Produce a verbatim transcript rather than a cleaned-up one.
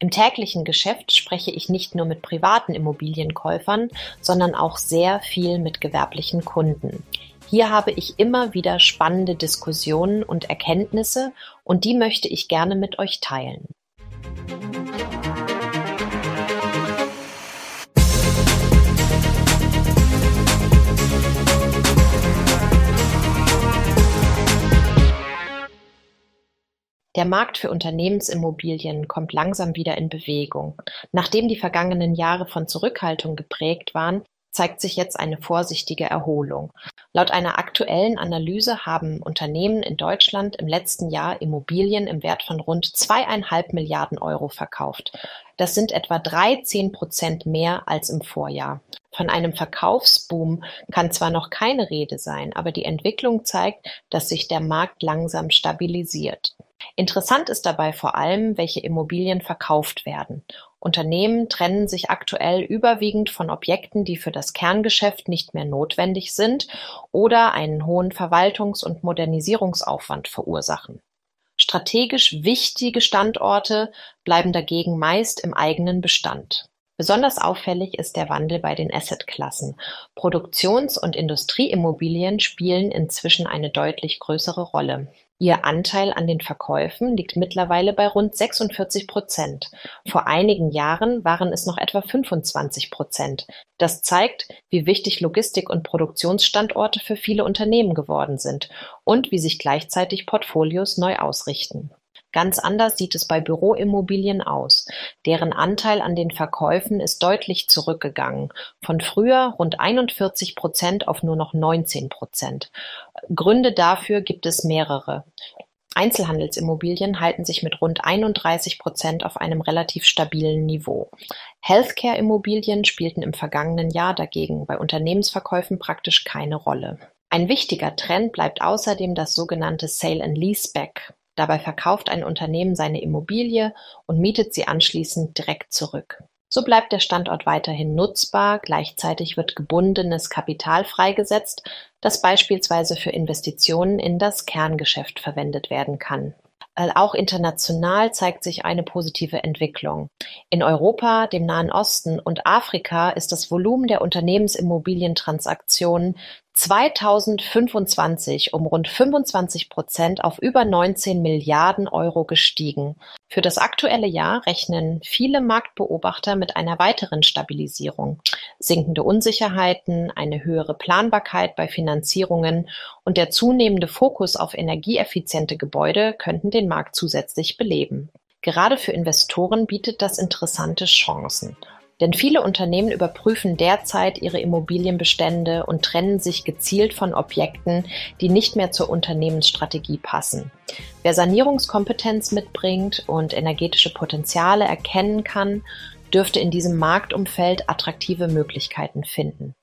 Im täglichen Geschäft spreche ich nicht nur mit privaten Immobilienkäufern, sondern auch sehr viel mit gewerblichen Kunden. Hier habe ich immer wieder spannende Diskussionen und Erkenntnisse und die möchte ich gerne mit euch teilen. Der Markt für Unternehmensimmobilien kommt langsam wieder in Bewegung. Nachdem die vergangenen Jahre von Zurückhaltung geprägt waren, zeigt sich jetzt eine vorsichtige Erholung. Laut einer aktuellen Analyse haben Unternehmen in Deutschland im letzten Jahr Immobilien im Wert von rund zweieinhalb Milliarden Euro verkauft. Das sind etwa dreizehn Prozent mehr als im Vorjahr. Von einem Verkaufsboom kann zwar noch keine Rede sein, aber die Entwicklung zeigt, dass sich der Markt langsam stabilisiert. Interessant ist dabei vor allem, welche Immobilien verkauft werden. Unternehmen trennen sich aktuell überwiegend von Objekten, die für das Kerngeschäft nicht mehr notwendig sind oder einen hohen Verwaltungs- und Modernisierungsaufwand verursachen. Strategisch wichtige Standorte bleiben dagegen meist im eigenen Bestand. Besonders auffällig ist der Wandel bei den Assetklassen. Produktions- und Industrieimmobilien spielen inzwischen eine deutlich größere Rolle. Ihr Anteil an den Verkäufen liegt mittlerweile bei rund sechsundvierzig Prozent. Vor einigen Jahren waren es noch etwa fünfundzwanzig Prozent. Das zeigt, wie wichtig Logistik- und Produktionsstandorte für viele Unternehmen geworden sind und wie sich gleichzeitig Portfolios neu ausrichten. Ganz anders sieht es bei Büroimmobilien aus. Deren Anteil an den Verkäufen ist deutlich zurückgegangen, von früher rund einundvierzig Prozent auf nur noch neunzehn Prozent. Gründe dafür gibt es mehrere. Einzelhandelsimmobilien halten sich mit rund einunddreißig Prozent auf einem relativ stabilen Niveau. Healthcare-Immobilien spielten im vergangenen Jahr dagegen bei Unternehmensverkäufen praktisch keine Rolle. Ein wichtiger Trend bleibt außerdem das sogenannte Sale and Leaseback. Dabei verkauft ein Unternehmen seine Immobilie und mietet sie anschließend direkt zurück. So bleibt der Standort weiterhin nutzbar, gleichzeitig wird gebundenes Kapital freigesetzt, das beispielsweise für Investitionen in das Kerngeschäft verwendet werden kann. Auch international zeigt sich eine positive Entwicklung. In Europa, dem Nahen Osten und Afrika ist das Volumen der Unternehmensimmobilientransaktionen zweitausendfünfundzwanzig um rund fünfundzwanzig Prozent auf über neunzehn Milliarden Euro gestiegen. Für das aktuelle Jahr rechnen viele Marktbeobachter mit einer weiteren Stabilisierung. Sinkende Unsicherheiten, eine höhere Planbarkeit bei Finanzierungen und der zunehmende Fokus auf energieeffiziente Gebäude könnten den Markt zusätzlich beleben. Gerade für Investoren bietet das interessante Chancen. Denn viele Unternehmen überprüfen derzeit ihre Immobilienbestände und trennen sich gezielt von Objekten, die nicht mehr zur Unternehmensstrategie passen. Wer Sanierungskompetenz mitbringt und energetische Potenziale erkennen kann, dürfte in diesem Marktumfeld attraktive Möglichkeiten finden.